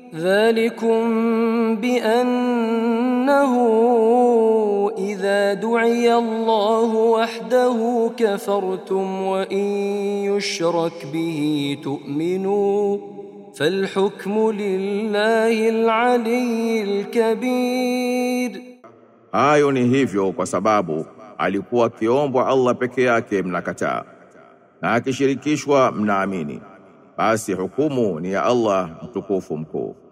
ذلكم بأنه إذا دعي الله وحده كفرتم وإن يشرك به تؤمنوا فالحكم لله العلي الكبير. Hayo ni hivyo kwa sababu alikuwa akiombwa Allah peke yake mnakataa, na akishirikishwa mnaamini, basi hukumu ni ya Allah mtukufu mkuu.